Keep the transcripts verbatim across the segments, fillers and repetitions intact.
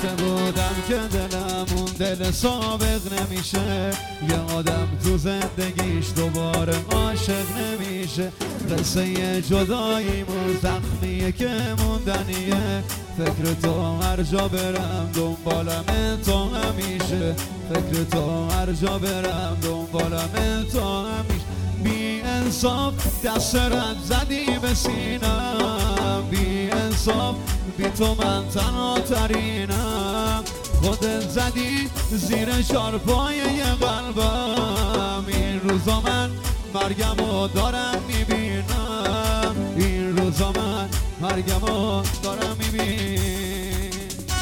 گفته بودم که دلم اون دل سابق نمیشه، یه آدم تو زندگیش دوباره عاشق نمیشه. قصه جداییمون زخمیه که موندنیه، فکر تو هر جا برم دنبالم تو همیشه، فکر تو هر جا برم دنبالم تو همیشه. بی انصاف دست رد زدی به سینم، بی انصاف بی تو من تنها ترینم، خودت زدی زیر چارپایه قلبم. این روزا من مرگمو دارم میبینم، این روزا من مرگمو دارم میبینم.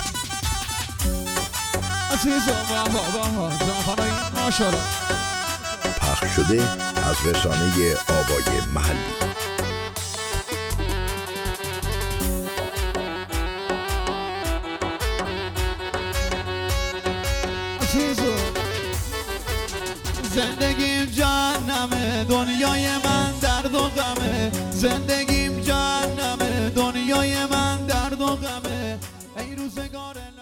عزیزم بابا بابا زنخانه ماشالله. پخش شده از رسانه آوای محلی. زندگیم جهنمه، دنیای من درد و غمه، زندگیم جهنمه، دنیای من درد و غمه. ای روزگار